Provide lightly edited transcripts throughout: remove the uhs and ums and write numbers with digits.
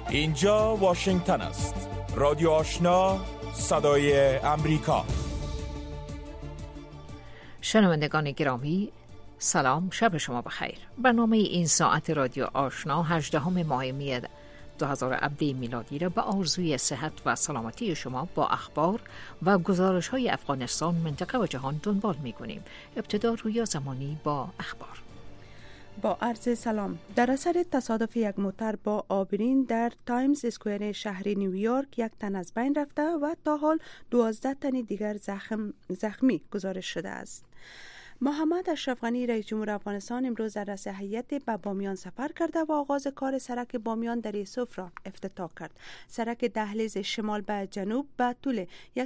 اینجا واشنگتن است. رادیو آشنا، صدای امریکا. شنوندگان گرامی، سلام، شب شما بخیر. برنامه این ساعت رادیو آشنا 18 ماه می 2017 میلادی را به آرزوی صحت و سلامتی شما با اخبار و گزارش‌های افغانستان، منطقه و جهان دنبال می‌کنیم. ابتدا رویا زمانی با اخبار. با عرض سلام. در اثر تصادف یک موتر با آبرین در تایمز اسکوئر شهر نیویورک یک تن از بین رفته و تا حال 12 تن دیگر زخمی گزارش شده است. محمد اشرف غنی رئیس جمهور افغانستان امروز در رأس هیئت به بامیان سفر کرده و آغاز کار سرک بامیان در یوسف را افتتاح کرد. سرک دهلیز شمال به جنوب به طول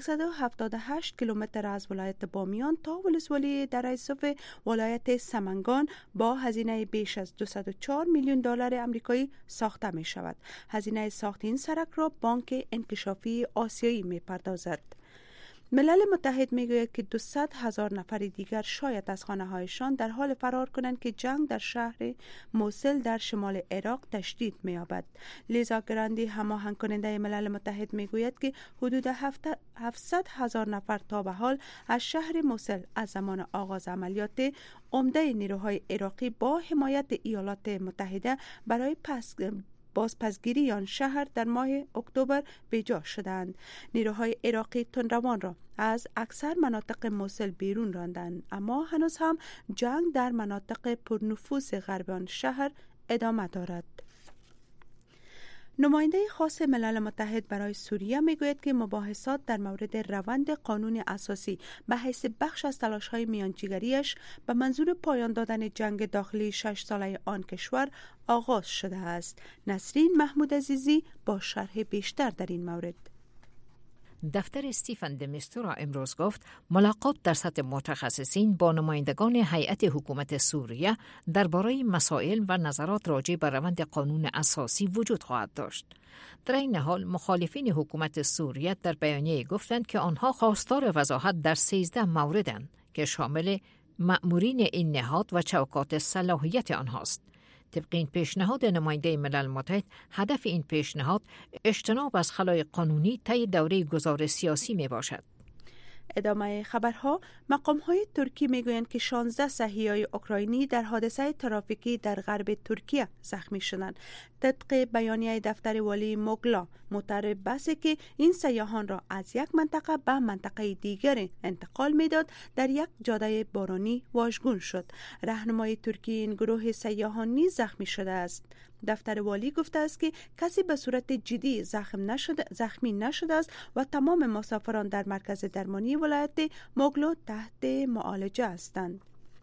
178 کیلومتر از ولایت بامیان تا ولسوالی در یوسف ولایت سمنگان با هزینه بیش از 204 میلیون دلار آمریکایی ساخته می شود. هزینه ساخت این سرک را بانک انکشافی آسیایی می پردازد. ملل متحد میگوید که 200,000 نفر دیگر شاید از خانه هایشان در حال فرار کنند که جنگ در شهر موصل در شمال عراق تشدید می‌یابد. لیزا گراندی هماهنگ کننده ملل متحد میگوید که حدود 700,000 نفر تا به حال از شهر موصل از زمان آغاز عملیات عمده نیروهای عراقی با حمایت ایالات متحده برای بازپسگیری آن شهر در ماه اکتبر بیجا شدند. نیروهای عراقی تندروان را از اکثر مناطق موصل بیرون راندند، اما هنوز هم جنگ در مناطق پرنفوذ غرب آن شهر ادامه دارد. نماینده خاص ملل متحد برای سوریه میگوید که مباحثات در مورد روند قانون اساسی به حیث بخش از تلاش‌های میانجیگریش به منظور پایان دادن جنگ داخلی 6 ساله آن کشور آغاز شده است. نسرین محمود عزیزی با شرح بیشتر در این مورد. دفتر استیفن دمیستورا امروز گفت ملاقات در سطح متخصصین با نمایندگان هیئت حکومت سوریه درباره مسائل و نظرات راجع به روند قانون اساسی وجود خواهد داشت. در این حال مخالفین حکومت سوریه در بیانیه گفتند که آنها خواستار وضاحت در 13 موردند که شامل مأمورین این نهاد و چوکات صلاحیت آنهاست. طبق این پیشنهاد نماینده ملل متحد، هدف این پیشنهاد اجتناب از خلای قانونی طی دوره گذار سیاسی می باشد. ادامه خبرها، مقام‌های ترکی میگویند که 16 صحیحای اوکراینی در حادثه ترافیکی در غرب ترکیه زخمی شدند. طبق بیانیه دفتر والی موگلا، موتر بسی که این سیاحان را از یک منطقه به منطقه دیگر انتقال میداد در یک جاده بارانی واژگون شد. راهنمای ترکی این گروه سیاحان نیز زخمی شده است. دفتر والی گفته است که کسی به صورت جدی زخمی نشده است و تمام مسافران در مرکز درمانی ولایت موگلو تحت معالجه هستند.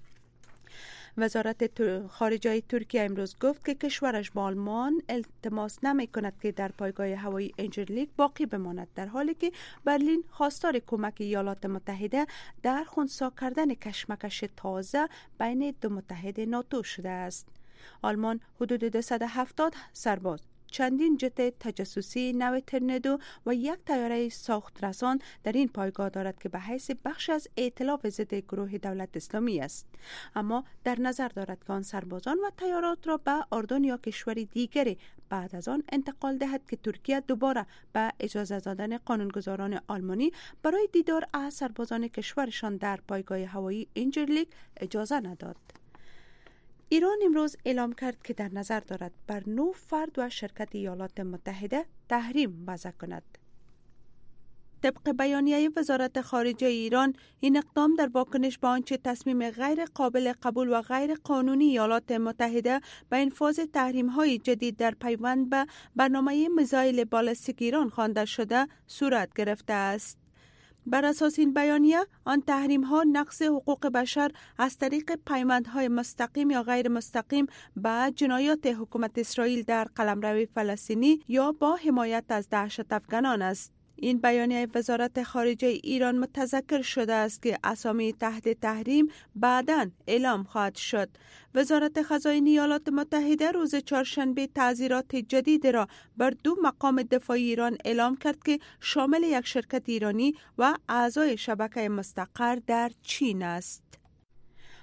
وزارت خارجه ترکیه امروز گفت که کشورش با آلمان التماس نمی کند که در پایگاه هوایی انجرلیک باقی بماند، در حالی که برلین خواستار کمک ایالات متحده در خنثی کردن کشمکش تازه بین دو متحد ناتو شده است. آلمان حدود 270 سرباز، چندین جت تجسسی نو تورنادو و یک طیاره ساخت رسان در این پایگاه دارد که به حیث بخش از ائتلاف ضد گروه دولت اسلامی است، اما در نظر دارد که آن سربازان و طیارات را به اردن یا کشوری دیگری بعد از آن انتقال دهد که ترکیه دوباره به اجازه دادن قانونگذاران آلمانی برای دیدار از سربازان کشورشان در پایگاه هوایی انجرلیک اجازه نداد. ایران امروز اعلام کرد که در نظر دارد بر 9 فرد و شرکت ایالات متحده تحریم وضع کند. طبق بیانیه وزارت خارجه ایران، این اقدام در واکنش به آنچه تصمیم غیر قابل قبول و غیر قانونی ایالات متحده به انفاذ تحریم‌های جدید در پیوند به برنامه میزایل بالستیک ایران خوانده شده صورت گرفته است. بر اساس این بیانیه، آن تحریم‌ها نقض حقوق بشر از طریق پیوندهای مستقیم یا غیر مستقیم به جنایات حکومت اسرائیل در قلمرو فلسطینی یا با حمایت از دهشت افغانان است. این بیانیه وزارت خارجه ایران متذکر شده است که اسامی تحت تحریم بعداً اعلام خواهد شد. وزارت خزائن ایالات متحده روز چهارشنبه تعزیرات جدید را بر 2 مقام دفاعی ایران اعلام کرد که شامل یک شرکت ایرانی و اعضای شبکه مستقر در چین است.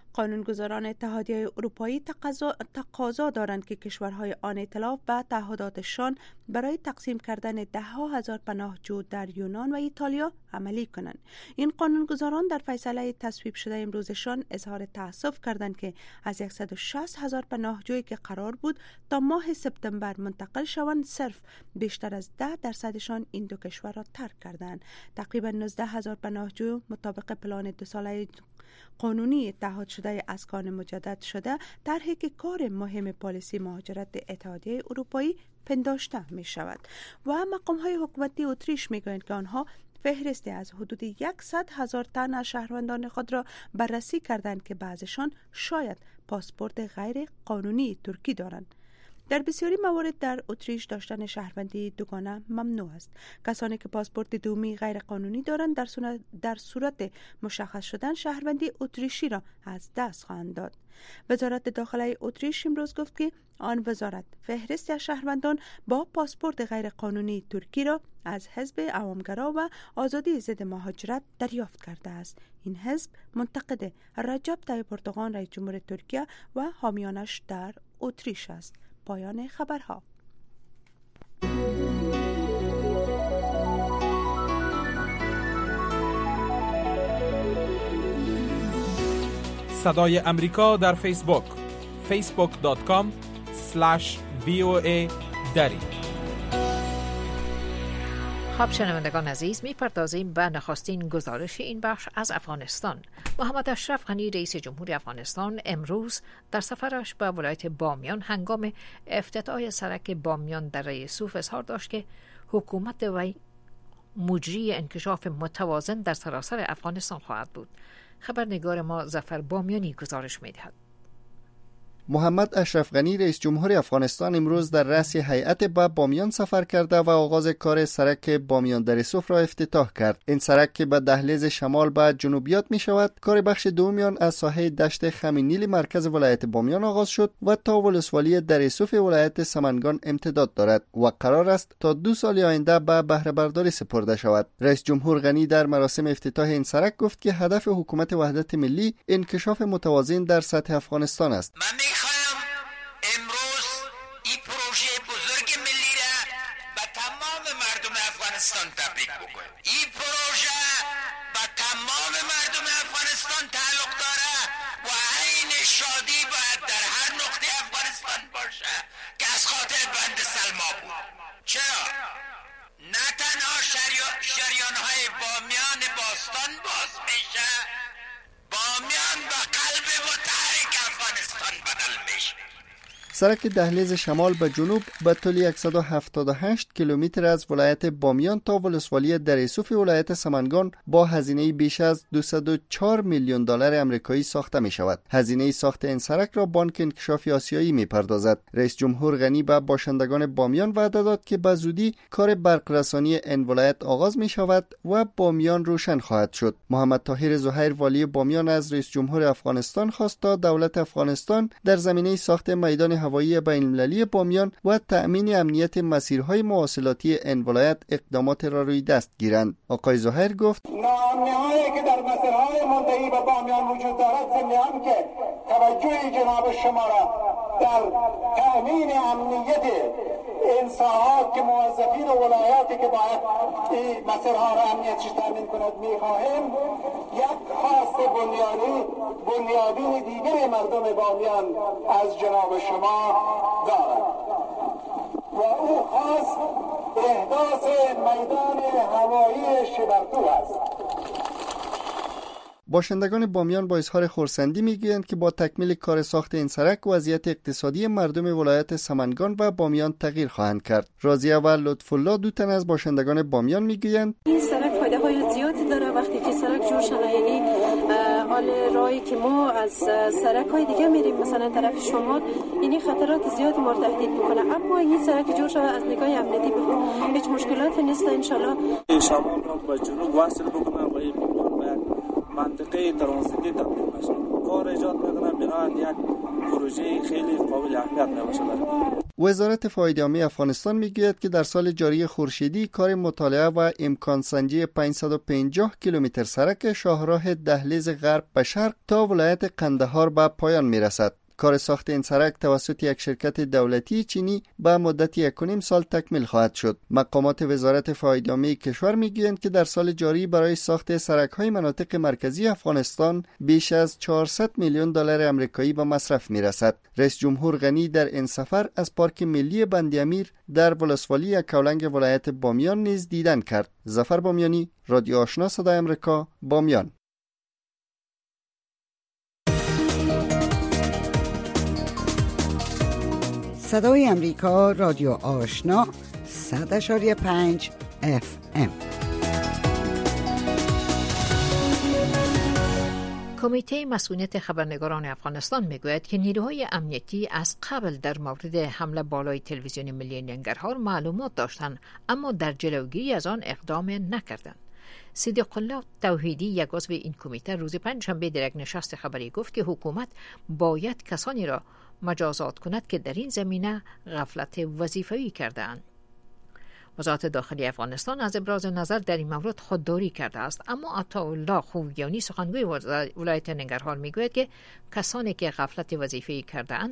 قانونگذاران اتحادیه اروپایی تقاضا دارند که کشورهای آن ائتلاف به تعهداتشان برای تقسیم کردن ده‌ها هزار پناهجو در یونان و ایتالیا عملی کنند. این قانونگذاران در فیصله تصویب شده امروزشان اظهار تأسف کردند که از 160,000 پناهجویی که قرار بود تا ماه سپتامبر منتقل شوند، صرف بیشتر از 10% این دو کشور را ترک کردند. تقریبا 19,000 پناهجو مطابق پلان 2 ساله قانونی اتحاد شده اسکان مجدد شده طرحی که کار مهم پالیسی مهاجرت اتحادیه اروپایی پنداشته می شود و مقام‌های حکومتی اتریش می گویند که آنها فهرستی از حدود 100,000 تن از شهروندان خود را بررسی کردند که بعضشان شاید پاسپورت غیر قانونی ترکی دارند. در بسیاری موارد در اتریش داشتن شهروندی دوگانه ممنوع است. کسانی که پاسپورت دومی غیر قانونی دارند در صورت مشخص شدن شهروندی اتریشی را از دست خواهند داد. وزارت داخله اتریش امروز گفت که آن وزارت فهرستی از شهروندان با پاسپورت غیر قانونی ترکی را از حزب عوامگرا و آزادی ضد مهاجرت دریافت کرده است. این حزب منتقد رجب طیب اردوغان رئیس جمهور ترکیه و حامیانش در اتریش است. پایان خبرها. صدای امریکا در فیسبوک facebook.com/VOA دری. خب شنوندگان عزیز، می‌پردازیم به نخستین گزارش این بخش از افغانستان. محمد اشرف غنی رئیس جمهور افغانستان امروز در سفرش به ولایت بامیان هنگام افتتاح سرک بامیان دره یوسف اظهار داشت که حکومت وی مجری انکشاف متوازن در سراسر افغانستان خواهد بود. خبرنگار ما ظفر بامیانی گزارش می‌دهد. محمد اشرف غنی رئیس جمهور افغانستان امروز در رأس هیئت به بامیان سفر کرده و آغاز کار سرک بامیان دره یوسف را افتتاح کرد. این سرک که به دهلیز شمال به جنوبیات می شود، کار بخش دومیان از ساحه دشت خمینیل مرکز ولایت بامیان آغاز شد و تا ولسوالی دره یوسف ولایت سمنگان امتداد دارد و قرار است تا 2 سال آینده به بهره برداری سپرده شود. رئیس جمهور غنی در مراسم افتتاح این سرک گفت که هدف حکومت وحدت ملی انکشاف متوازن در سطح افغانستان است. تبریک بکنیم. این پروژه به تمام مردم افغانستان تعلق داره و عین شادی باید در هر نقطه افغانستان باشه که از خاطر بند سلما بود. چرا؟ نه تنها شریانهای بامیان باستان باز میشه، بامیان به قلب و تحریک افغانستان بدل میشه. سرک دهلیز شمال به جنوب به طول 178 کیلومتر از ولایت بامیان تا ولسوالی دره یوسف ولایت سمنگان با هزینه بیش از 204 میلیون دلار آمریکایی ساخته می شود. هزینه ساخت این سرک را بانک انکشاف آسیایی می پردازد. رئیس جمهور غنی به باشندگان بامیان وعده داد که به زودی کار برق‌رسانی این ولایت آغاز می شود و بامیان روشن خواهد شد. محمد طاهر زهیر والی بامیان از رئیس جمهور افغانستان خواست تا دولت افغانستان در زمینه ساخت میدان هوایی بین‌المللی بامیان و تأمین امنیت مسیرهای مواصلاتی این ولایت اقدامات را روی دست گیرند. آقای زهیر گفت ناامنی‌هایی که در مسیرهای منتهی به بامیان وجود دارد، ضمن که توجه جناب شما را در تأمین امنیت این ساحات که موظفین ولایاتی که باید این مسیرها را امنیتش تأمین کند می‌خواهیم، یک خواست بنیادین دیگر مردم بامیان از جناب شما دارد و او خواست احداث میدان هوایی شبرتو است. باشندگان بامیان با اظهار خرسندی میگویند که با تکمیل کار ساخت این سرک وضعیت اقتصادی مردم ولایت سمنگان و بامیان تغییر خواهند کرد. راضیه و لطف الله دو تن از باشندگان بامیان میگویند این سرک فایده های زیادی داره. وقتی که سرک جور شده، یعنی حال راهی که ما از سرک های دیگه میریم مثلا طرف شمال، یعنی خطرات زیادی ما رو تهدید میکنه، اما این سرک جور شده از نگاه امنیتی بخون هیچ مشکلاتی نیست. ان شاء الله شمال را با جنوب وصل بکنه و این منطقه ترانزیتی تبدیل بشه. کار ایجاد میکنه بنابراین یک پروژه خیلی قابل اهمیت میباشه. وزارت فایده عامه افغانستان میگوید که در سال جاری خورشیدی کار مطالعه و امکان سنجی 550 کیلومتر سرک شاهراه دهلیز غرب به شرق تا ولایت قندهار به پایان میرسد. کار ساخت این سرک توسط یک شرکت دولتی چینی به مدت 1.5 سال تکمیل خواهد شد. مقامات وزارت فایده عامه کشور میگویند که در سال جاری برای ساخت سرک‌های مناطق مرکزی افغانستان بیش از 400 میلیون دلار آمریکایی به مصرف میرسد. رئیس جمهور غنی در این سفر از پارک ملی بند امیر در ولسوالی یکاولنگ ولایت بامیان نیز دیدن کرد. ظفر بامیانی، رادیو آشنا صدای آمریکا، بامیان. صدای امریکا، رادیو آشنا، 100.5 FM. کمیته مسئولیت خبرنگاران افغانستان میگوید که نیروهای امنیتی از قبل در مورد حمله بالای تلویزیون ملی ننگرهار معلومات داشتند، اما در جلوگیری از آن اقدام نکردند. صدیق الله توحیدی، یک عضو این کمیته، روز پنجشنبه در یک نشست خبری گفت که حکومت باید کسانی را مجازات کند که در این زمینه غفلت وظیفه‌ای کرده‌اند. وزارت داخلی افغانستان از ابراز نظر در این مورد خودداری کرده است، اما عطاالله خوگیانی، سخنگوی ولایت ننگرهار، میگوید که کسانی که غفلت وظیفه‌ای کرده‌اند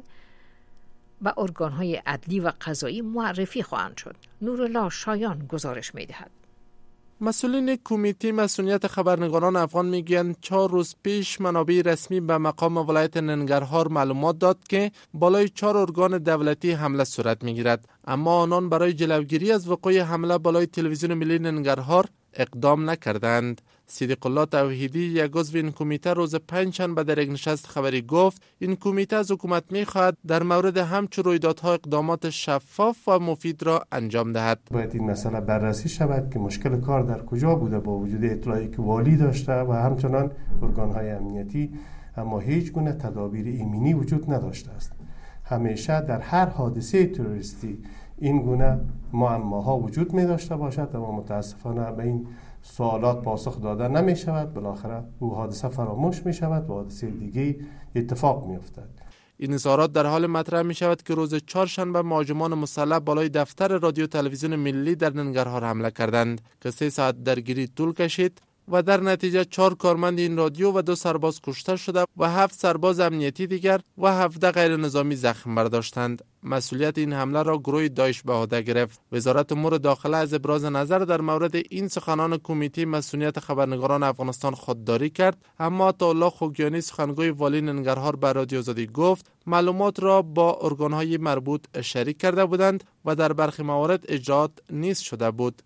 به ارگان‌های عدلی و قضایی معرفی خواهند شد. نورالله شایان گزارش می‌دهد. مسئولین کمیته مسئولیت خبرنگاران افغان میگویند 4 روز پیش منابع رسمی به مقام ولایت ننگرهار معلومات داد که بالای 4 ارگان دولتی حمله صورت میگیرد، اما آنان برای جلوگیری از وقوع حمله بالای تلویزیون ملی ننگرهار اقدام نکردند. صدیق الله توحیدی، یک عضو این کمیته، روز پنجشنبه در یک نشست خبری گفت این کمیته از حکومت می‌خواهد در مورد همچون رویدادها اقدامات شفاف و مفید را انجام دهد. باید این مسئله بررسی شود که مشکل کار در کجا بوده با وجود اطلاعی که والی داشته و همچنان ارگان‌های امنیتی، اما هیچ گونه تدابیر ایمنی وجود نداشته است. همیشه در هر حادثه تروریستی این گونه معماها وجود می داشته باشد، اما متاسفانه به این سوالات پاسخ داده نمی شود. بالاخره او حادثه فراموش می شود و حادثه دیگه اتفاق می افتد. این اظهارات در حال مطرح می شود که روز چهارشنبه مهاجمان مسلح بالای دفتر رادیو تلویزیون ملی در ننگرهار حمله کردند که 3 ساعت درگیری طول کشید و در نتیجه 4 کارمند این رادیو و 2 سرباز کشته شده و 7 سرباز امنیتی دیگر و 17 غیر نظامی زخم برداشتند. مسئولیت این حمله را گروه داعش به عهده گرفت. وزارت امور داخله از ابراز نظر در مورد این سخنان کمیته مسئولیت خبرنگاران افغانستان خودداری کرد، اما عطاالله خوگیانی، سخنگوی والی ننگرهار، به رادیو آزادی گفت معلومات را با ارگان‌های مربوط شریک کرده بودند و در برخی موارد اجرات نیز شده بود.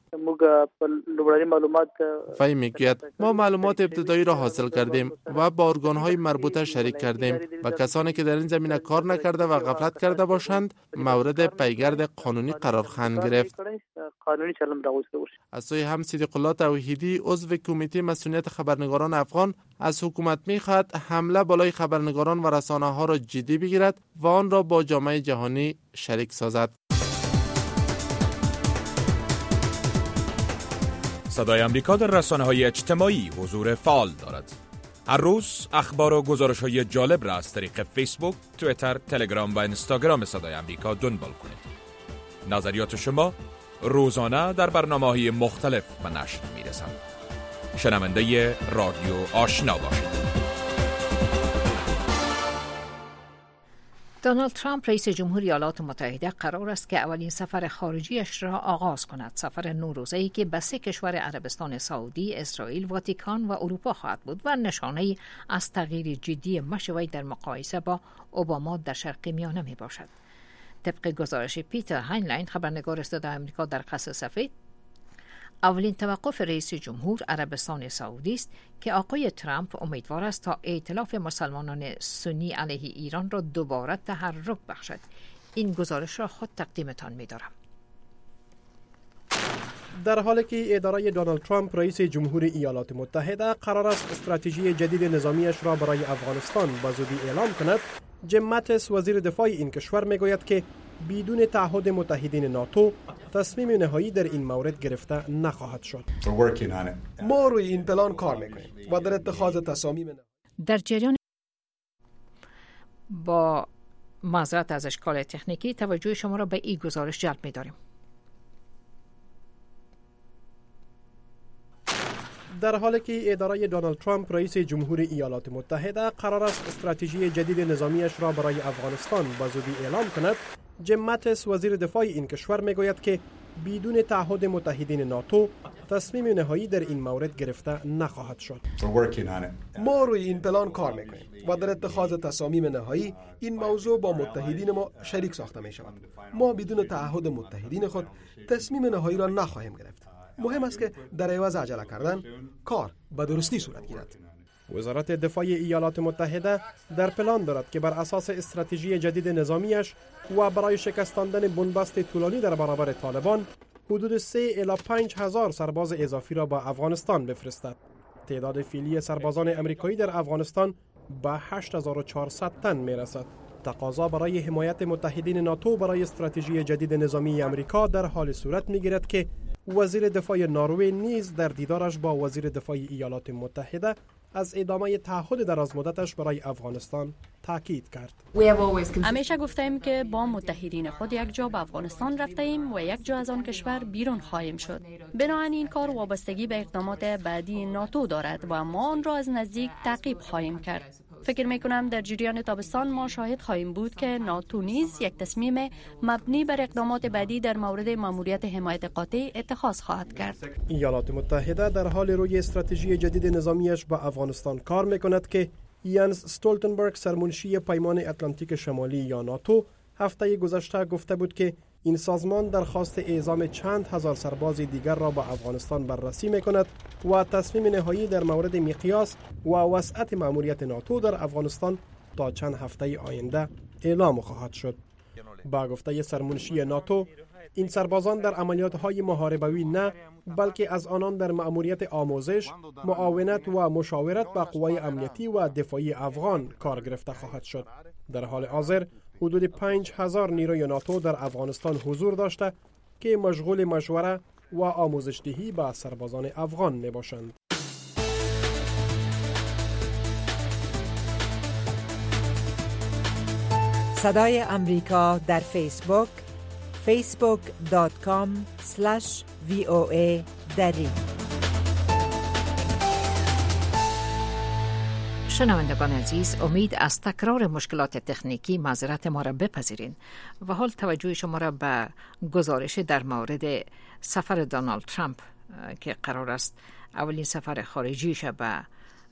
وی میگوید ما معلومات ابتدایی را حاصل کردیم و با ارگان‌های مربوطه شریک کردیم و کسانی که در این زمینه کار نکرده و غفلت کرده باشند مورد پیگرد قانونی قرار خواهند گرفت. از سوی هم صدیق الله توحیدی، عضو کمیته مسئولیت خبرنگاران افغان، از حکومت می‌خواهد حمله بالای خبرنگاران و رسانه‌ها را جدی بگیرد و آن را با جامعه جهانی شریک سازد. صدای امریکا در رسانه‌های اجتماعی حضور فعال دارد. هر روز اخبار و گزارش‌های جالب را از طریق فیسبوک، توییتر، تلگرام و اینستاگرام صدای امریکا دنبال کنید. نظریات شما روزانه در برنامه‌های مختلف به نشر می‌رسند. شنونده رادیو آشنا باشید. دونالد ترامپ، رئیس جمهوری ایالات متحده، قرار است که اولین سفر خارجیش را آغاز کند. سفر نوروزه‌ای که به 3 کشور عربستان سعودی، اسرائیل، واتیکان و اروپا خواهد بود و نشانه‌ای از تغییر جدی مشی در مقایسه با اوباما در شرق میانه می باشد. طبق گزارش پیتر هاینلاین، خبرنگار صدای آمریکا در قصر سفید، اولین توقف رئیس جمهور عربستان سعودی است که آقای ترامپ امیدوار است تا ائتلاف مسلمانان سنی علیه ایران را دوباره تحرک بخشد. این گزارش را خود تقدیمتان می‌دارم. در حالی که اداره دونالد ترامپ، رئیس جمهور ایالات متحده، قرار است استراتژی جدید نظامیش را برای افغانستان به زودی اعلام کند، جیم ماتیس، وزیر دفاع این کشور، میگوید که بدون تعهد متحدین ناتو تصمیم نهایی در این مورد گرفته نخواهد شد. ما روی این پلان کار میکنیم و در اتخاذ تصامیم در جریان با معذرت از اشکال تکنیکی، توجه شما را به این گزارش جلب می‌داریم. در حالی که اداره دونالد ترامپ رئیس جمهور ایالات متحده قرار است استراتژی جدید نظامیش را برای افغانستان به زودی اعلام کند، جیم ماتیس وزیر دفاع این کشور میگوید که بدون تعهد متحدین ناتو تصمیم نهایی در این مورد گرفته نخواهد شد. ما روی این پلان کار میکنیم و در اتخاذ تصامیم نهایی این موضوع با متحدین ما شریک ساخته می شود. ما بدون تعهد متحدین خود تصمیم نهایی را نخواهیم گرفت. مهم است که در عوض عجله کردن کار به درستی صورت گیرد. وزارت دفاع ایالات متحده در پلان دارد که بر اساس استراتژی جدید نظامیش و برای شکستاندن بنبست طولانی در برابر طالبان حدود 3 الی 5 هزار سرباز اضافی را به افغانستان بفرستد. تعداد فعلی سربازان امریکایی در افغانستان به 8400 تن میرسد. تقاضا برای حمایت متحدین ناتو برای استراتژی جدید نظامی امریکا در حال صورت میگیرد که وزیر دفاع نروژ نیز در دیدارش با وزیر دفاع ایالات متحده از ادامه تعهد درازمدتش برای افغانستان تاکید کرد. همیشه گفتیم که با متحدین خود یک جا به افغانستان رفته ایم و یک جا از آن کشور بیرون خواهیم شد. بنابراین این کار وابستگی به اقدامات بعدی ناتو دارد و ما آن را از نزدیک تعقیب خواهیم کرد. فکر میکنم در جریان تابستان ما شاهد خواهیم بود که ناتو نیز یک تصمیم مبنی بر اقدامات بعدی در مورد ماموریت حمایت قاطع اتخاذ خواهد کرد. ایالات متحده در حال روی استراتژی جدید نظامیش با افغانستان کار میکند که یانس استولتنبرگ سرمنشی پیمان اتلانتیک شمالی یا ناتو هفته گذشته گفته بود که این سازمان درخواست اعزام چند هزار سرباز دیگر را به افغانستان بررسی میکند و تصمیم نهایی در مورد مقیاس و وسعت مأموریت ناتو در افغانستان تا چند هفته آینده اعلام خواهد شد. با گفته سرمنشی ناتو، این سربازان در عملیات‌های محاربوی نه، بلکه از آنان در مأموریت آموزش، معاونت و مشاورت با قوای امنیتی و دفاعی افغان کار گرفته خواهد شد. در حال حاضر حدود 5000 نیروی ناتو در افغانستان حضور داشته که مشغول مشوره و آموزش دهی به سربازان افغان می باشند. صدای امریکا در فیسبوک facebook.com/VOA دری. شنوندگان عزیز، امید از تکرار مشکلات تکنیکی معذرت ما را بپذیرین و حال توجه شما را به گزارش در مورد سفر دونالد ترامپ که قرار است اولین سفر خارجیش به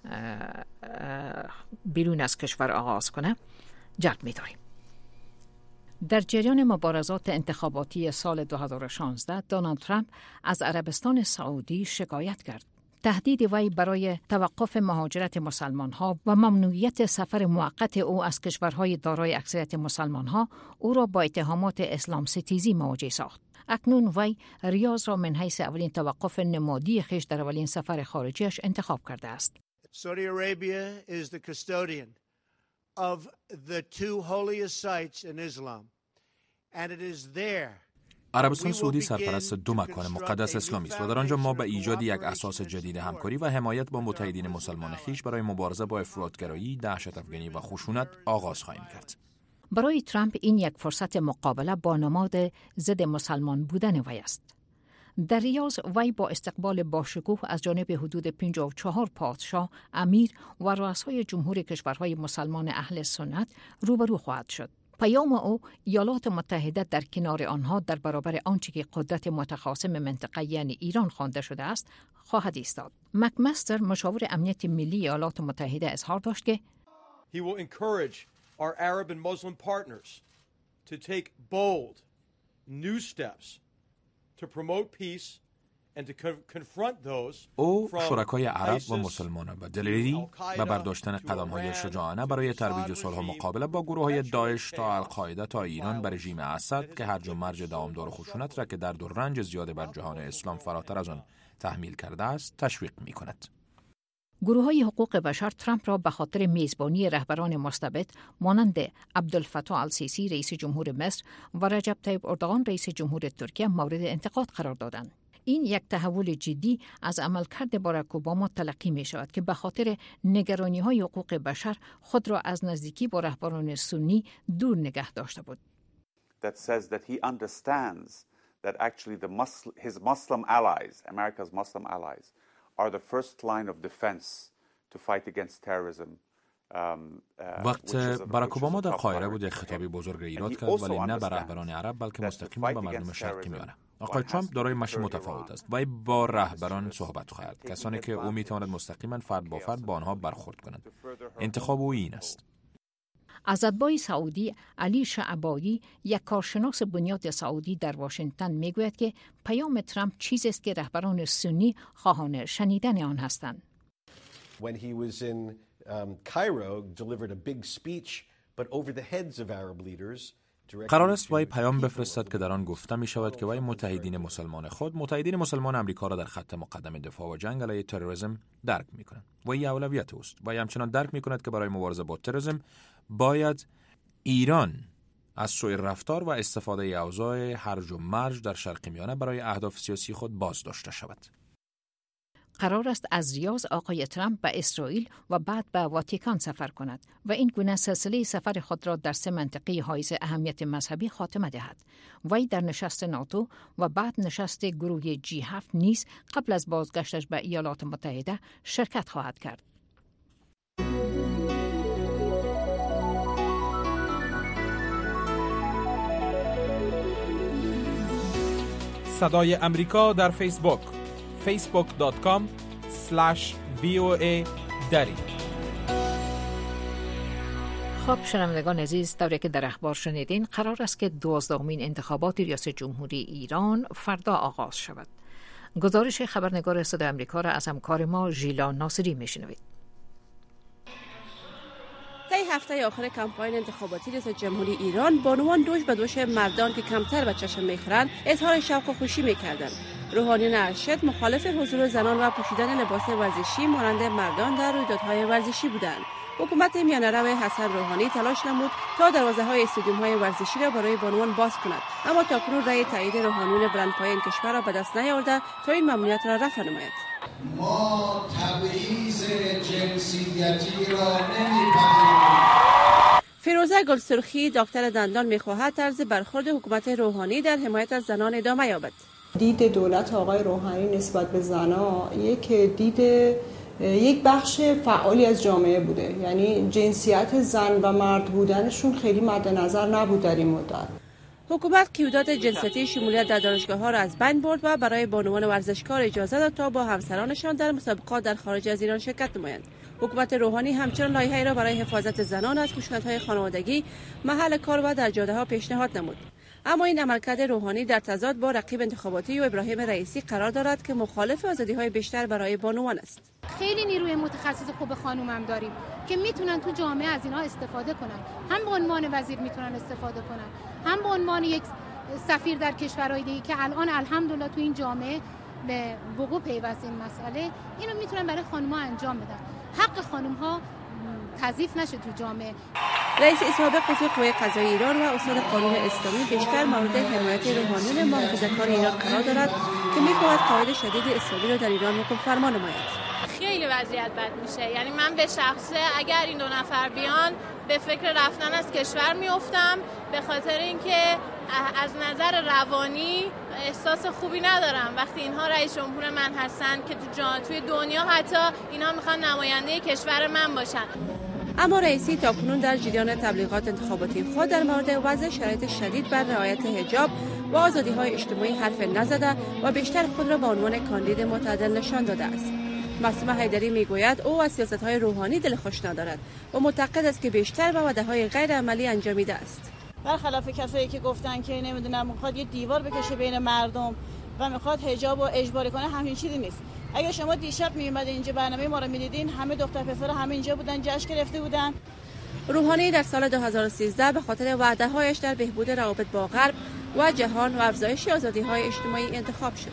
بیرون از کشور آغاز کنه جلب می‌داریم. در جریان مبارزات انتخاباتی سال 2016 دونالد ترامپ از عربستان سعودی شکایت کرد. تهدید وی برای توقف مهاجرت مسلمان‌ها و ممنوعیت سفر موقت او از کشورهای دارای اکثریت مسلمان‌ها او را با اتهامات اسلام ستیزی مواجه ساخت. اکنون وی ریاض را من حیث اولین توقف نمادی خویش در اولین سفر خارجیش انتخاب کرده است. Saudi Arabia is the custodian of the two holiest sites in Islam and it is there. عربستان سعودی سرپرست دو مکان مقدس اسلامی است و در آنجا ما به ایجاد یک اساس جدید همکاری و حمایت با متحدین مسلمان خویش برای مبارزه با افراطگرایی، دهشت افکنی و خشونت آغاز خواهیم کرد. برای ترامپ این یک فرصت مقابله با نماد ضد مسلمان بودن وی است. در ریاض وی با استقبال باشکوه از جانب حدود 54 پادشاه، امیر و رؤسای جمهور کشورهای مسلمان اهل سنت روبرو خواهد شد. پیام او ایالات متحده در کنار آنها در برابر آنچه که قدرت متخاصم منطقه یعنی ایران خوانده شده است خواهد ایستاد. مکمستر مشاور امنیت ملی ایالات متحده اظهار داشت که He will encourage our Arab and Muslim partners to take bold new steps to promote peace and to confront those او شرکای عرب و مسلمانان و دلیری به برداشتن قدم‌های شجاعانه برای ترویج صلح و مقابله با گروه‌های داعش تا القاعده تا ایران بر رژیم اسد که هرج و مرج دوامدار خشونت را که درد و رنج زیاد بر جهان اسلام فراتر از آن تحمیل کرده است تشویق می‌کند. گروه‌های حقوق بشر ترامپ را به خاطر میزبانی رهبران مستبد مانند عبدالفتاح السیسی رئیس جمهور مصر و رجب طیب اردوغان رئیس جمهور ترکیه مورد انتقاد قرار دادند. این یک تحول جدی از عملکرد باراک اوباما تلقی می شود که به خاطر نگرانی های حقوق بشر خود را از نزدیکی با رهبران سنی دور نگه داشته بود. That says that he understands that actually his Muslim allies, America's Muslim allies, are the first line of defense to fight against terrorism. وقت باراک اوباما در قاهره بود یک خطابی بزرگ ایراد کرد، ولی نه به رهبران عرب بلکه مستقیما به مردم شرقی میانه. آقای ترامپ دارای مشی متفاوت است و با رهبران صحبت خواهد، کسانی که او میتواند مستقیما فرد با فرد با آنها برخورد کند. انتخاب او این است. عزادبای سعودی علی شعبایی، یک کارشناس بنیاد سعودی در واشنگتن میگوید که پیام ترامپ چیزی است که رهبران سنی خواهان شنیدن آن هستند. When he was in Cairo delivered a big speech but over the heads of Arab leaders. قرار است وی پیام بفرستد که در آن گفته می شود که وی متحدین مسلمان امریکا را در خط مقدم دفاع و جنگ علیه تروریسم درک می کنند. وی اولویت است. وی همچنان درک می کند که برای مبارزه با تروریسم باید ایران از سوء رفتار و استفاده اوضاع هرج و مرج در شرق میانه برای اهداف سیاسی خود باز داشته شود. قرار است از ریاض آقای ترامپ به اسرائیل و بعد به واتیکان سفر کند و این گونه سلسله سفر خود را در 3 منطقه حائز اهمیت مذهبی خاتمه دهد. وی در نشست ناتو و بعد نشست گروه G7 نیز قبل از بازگشتش به ایالات متحده شرکت خواهد کرد. صدای امریکا در فیسبوک facebook.com/VOA دری. خب شنوندگان عزیز، طوری که در اخبار شنیدین، قرار است که 12مین انتخابات ریاست جمهوری ایران فردا آغاز شود. گزارش خبرنگار صدای امریکا را از همکار ما ژیلا ناصری میشنوید. طی هفته آخر کمپاین انتخاباتی ریاست جمهوری ایران، بانوان دوش به دوش مردان که کمتر به چشم میخورند اظهار شوق و خوشی میکردند. روحانیون ارشد مخالف حضور زنان و پوشیدن لباس ورزشی مانند مردان در رویدادهای ورزشی بودند. حکومت میانه‌رو حسن روحانی تلاش نمود تا دروازه‌های استادیوم‌های ورزشی را برای بانوان باز کند، اما تاکنون رأی تایید روحانیون بلندپایه کشور را به دست نیاورده تا این ممنوعیت را رفع نماید. ما تبعیض جنسیتی را نمی‌پذیریم. فیروزه گلسرخی، دکتر دندان، می‌خواهد طرز برخورد حکومت روحانی در حمایت از زنان ادامه یابد. دید دولت آقای روحانی نسبت به زنان یک بخش فعالی از جامعه بوده، یعنی جنسیت زن و مرد بودنشون خیلی مد نظر نبود در این مدت. حکومت قیودات جنسیتی شمولیت در دانشگاه‌ها را از بین برد و برای بانوان ورزشکار اجازه داد تا با همسرانشان در مسابقات در خارج از ایران شرکت نمایند. حکومت روحانی همچنین لایحه‌ای را برای حفاظت زنان از خشونت‌های خانوادگی، محل کار و در جاده‌ها پیشنهاد نمود. اما این عملکرد روحانی در تضاد با رقیب انتخاباتی و ابراهیم رئیسی قرار دارد که مخالف آزادی‌های بیشتر برای بانوان است. خیلی نیروی متخصص خوب خانومم داریم که میتونن تو جامعه از اینا استفاده کنن. هم به عنوان وزیر میتونن استفاده کنن، هم به عنوان یک سفیر در کشورهای دیگه که الان الحمدلله تو این جامعه به وقوع پیوسته این مسئله، اینو میتونن برای خانم‌ها انجام بدن. حق خانم‌ها تضعیف نشه تو جامعه. رئیس سابق قوه قضاییه ایران و استاد قانون اسلامی بیشتر مورد حمایت روحانیون محافظه‌کار ایران قرار دارد که می‌خواهد قواعد شدید اسلامی را در ایران حکم فرما نماید. خیلی وضعیت بد میشه، یعنی من به شخصه اگر این 2 نفر بیان به فکر رفتن از کشور میافتم، به خاطر اینکه از نظر روانی احساس خوبی ندارم وقتی اینها رئیس جمهور من هستن که توی دنیا حتی اینا میخوان نماینده کشور من باشن. اما رئیسی تاکنون در جریان تبلیغات انتخاباتی خود در مورد وضع شرایط شدید بر رعایت حجاب و آزادی‌های اجتماعی حرف نزده و بیشتر خود را به عنوان کاندید معتدل نشان داده است. معصومه حیدری میگوید او از سیاست‌های روحانی دلخوش ندارد و معتقد است که بیشتر به وعده‌های غیر عملی انجامیده است. برخلاف کسایی که گفتن که نمیدونم میخواد یه دیوار بکشه بین مردم و میخواد حجاب و اجباری کنه، همین چیزی نیست. اگه شما دیشب میومدین اینجا برنامه ما رو میدیدین، همه دختر پسر همه اینجا بودن، جشن گرفته بودن. روحانی در سال 2013 به خاطر وعده‌هایش در بهبود روابط با غرب و جهان و افزایش آزادی‌های اجتماعی انتخاب شد.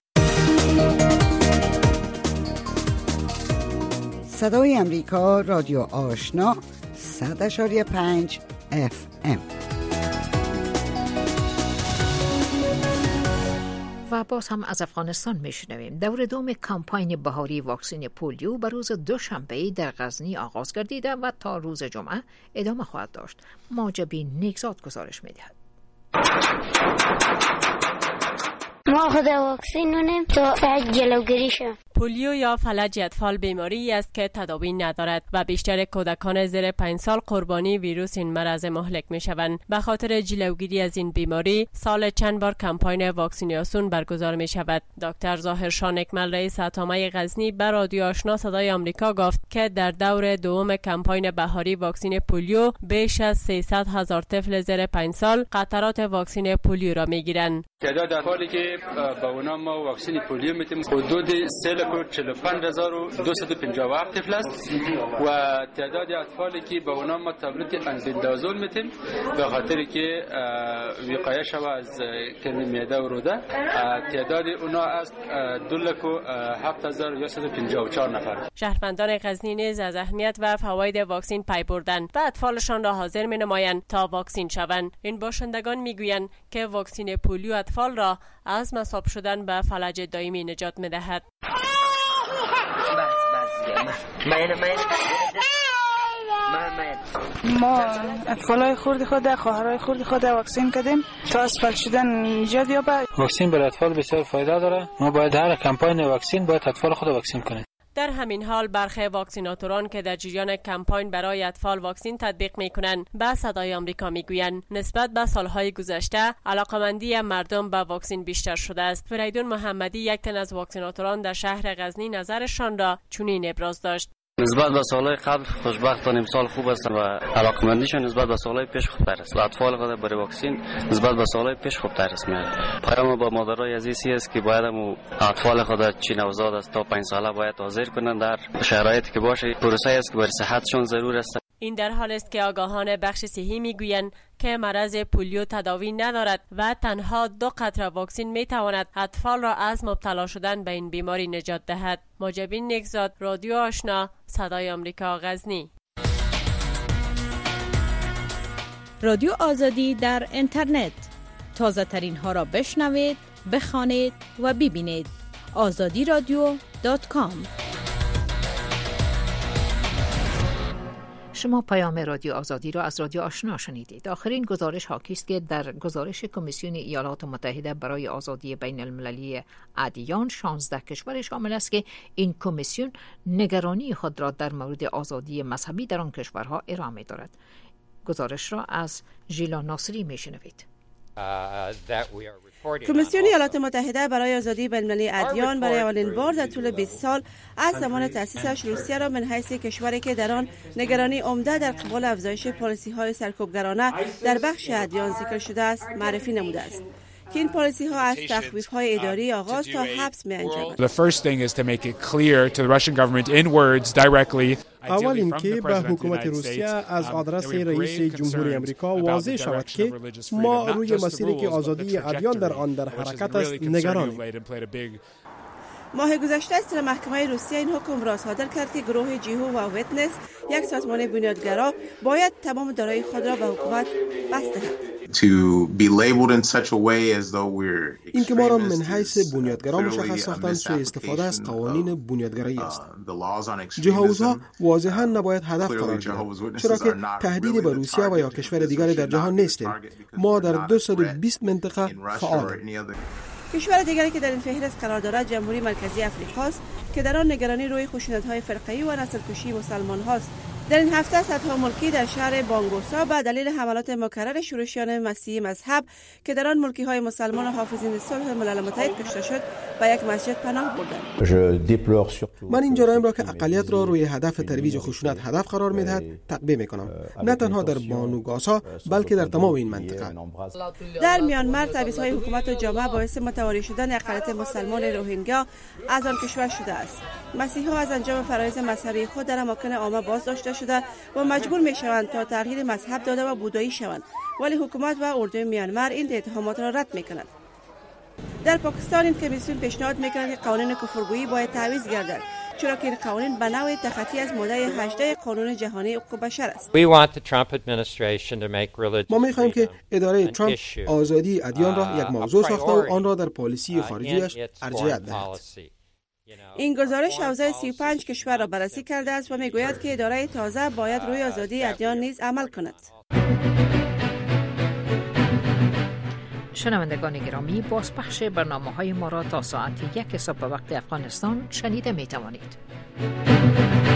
صدای امریکا، رادیو آشنا، 100.5 FM. و و باز هم از افغانستان میشنویم. دور دوم کمپاین بهاری واکسن پولیو به روز دوشنبه در غزنی آغاز گردیده و تا روز جمعه ادامه خواهد داشت. ماجبی نیکزاد گزارش میدهد. ما خود واکسن نونیم تا جلوگیری شد. پولیو یا فلج اطفال بیماری است که تداوی ندارد و بیشتر کودکان زیر 5 سال قربانی ویروس این مرض مهلک می شوند. به خاطر جلوگیری از این بیماری سال چند بار کمپاین واکسیناسیون برگزار می شود. دکتر ظاهر شاه نکمل رئیس اتمه غزنی به رادیو آشنا صدای آمریکا گفت که در دور دوم کمپاین بهاری واکسن پولیو بیش از 300,000 طفل زیر 5 سال قطرات واکسن پولیو را می گیرند. تعداد اطفالی که با اونا ما واکسن پولیو میتیم حدود 3,45,257 طفل است و تعداد اطفالی که با اونا ما تابلت البندازول میتیم به خاطر که وقایه شود از کمی معده و روده. تعداد اونا است 2,07,154 نفر. شهروندان غزنی نیز از اهمیت و فواید واکسن پی بردند و اطفالشان را حاضر می نمایند تا واکسن شوند. این باشندگان میگویند که واکسن پولیو اطفال را از مصاب شدن به فلج دائمی نجات می‌دهد. ما اطفالای خرد خود، خواهرای خرد خود واکسن کردیم تا از فلج شدن نجات یابد. واکسن برای اطفال بسیار فایده داره. ما باید هر کمپاین واکسن باید اطفال خود واکسن کنیم. در همین حال برخی واکسیناتوران که در جریان کمپاین برای اطفال واکسن تطبیق می‌کنند به صدای آمریکا می‌گویند نسبت به سالهای گذشته علاقمندی مردم به واکسن بیشتر شده است. فریدون محمدی یک تن از واکسیناتوران در شهر غزنی نظرشان را چنین ابراز داشت. نسبت به سالهای قبل خوشبختانه امسال خوب است و علاقمندیشان نسبت به سالهای پیش خوبتر است و اطفال خود برای واکسن نسبت به سالهای پیش خوبتر است. پیام با مادرای عزیزی است که باید اطفال خود چی نوزاد است تا 5 ساله باید حاضر کنند در شرایطی که باشه. پروسه است که برای صحتشون ضرور است. این در حال است که آگاهان بخش صحی میگویند که مرض پولیو تداوی ندارد و تنها 2 قطره واکسن میتواند اطفال را از مبتلا شدن به این بیماری نجات دهد. ماجبین نیکزاد، رادیو آشنا، صدای آمریکا، غزنی. رادیو آزادی در اینترنت، تازه ترین ها را بشنوید، بخوانید و ببینید. azadiradio.com. شما پیام رادیو آزادی را از رادیو آشنا شنیدید. آخرین گزارش حاکی است که در گزارش کمیسیون ایالات متحده برای آزادی بین المللی ادیان 16 کشور شامل است که این کمیسیون نگرانی خود را در مورد آزادی مذهبی در آن کشورها ارائه دارد. گزارش را از ژیلا ناصری میشنوید. کمیسیون ایالات متحده برای آزادی بین‌المللی ادیان برای اولین بار در طول 20 سال از زمان تأسیسش روسیه را من حیث کشوری که در آن نگرانی عمده در قبال افزایش پالیسی‌های سرکوبگرانه در بخش ادیان ذکر شده است معرفی نموده است که این پالیسی ها از تخویف‌های اداری آغاز تا حبس می‌انجامد. The first thing is to make it clear to the Russian government in words directly. اول اینکه به حکومت روسیه از آدرس رئیس جمهوری امریکا واضح شود که ما روی مسیری که آزادی ادیان در آن در حرکت است نگرانیم. ماه گذشته است محکمه روسیه این حکم را صادر کرد که گروه جیهو و ویتنس، یک سازمان بنیادگرا، باید تمام دارایی خود را به حکومت بسته دهد. این که ما را من حیث بنیادگرا مشخص ساختن سوء استفاده از قوانین بنیادگرایی است. جهوزها واضحا نباید هدف قرار گیرند، چرا که تهدیدی به روسیه و یا کشور دیگری در جهان نیستیم. ما در 220 منطقه فعالیم. کشور دیگری که در این فهرست قرار دارد جمهوری مرکزی افریقاست که در آن نگرانی روی خشونت‌های فرقه‌ای و نسل‌کشی مسلمان هاست. در این هفته صدها ملکی در شهر بانگوسا به دلیل حملات مکرر شورشیان مسیحی مذهب که در آن ملکی‌های مسلمان و حافظین صلح ملل متحد کشته شد به یک مسجد پناه بردند. من این جرایم را که اقلیت را روی هدف ترویج خشونت هدف قرار می‌دهد تقبیح می‌کنم، نه تنها در بانگوسا بلکه در تمام این منطقه. در میانمار تبعیض‌های حکومت و جامعه باعث متواری شدن اقلیت مسلمان روهینگیا از آن کشور شده است. مسیحی‌ها از انجام فرایض مذهبی خود در اماکن عامه بازداشته شده و مجبور می‌شوند تا تغییر مذهب داده و بودایی شوند، ولی حکومت و اردوی میانمار این اتهامات را رد می‌کند. در پاکستان این کمیسیون پیشنهاد می‌کند که قانون کفرگویی باید تعویض گردد، چرا که این قوانین به نوعی تخطی از ماده 18 قانون جهانی حقوق بشر است. ما می‌خواهیم که اداره ترامپ آزادی ادیان را یک موضوع ساخته و آن را در پالیسی خارجیش ارجحیت دهد. این گزارش حوزه 35 کشور را بررسی کرده است و میگوید که اداره تازه باید روی آزادی ادیان نیز عمل کند. شنوندگان گرامی، بازپخش برنامه‌های ما را تا ساعت 1 صبح به وقت افغانستان شنیده می توانید.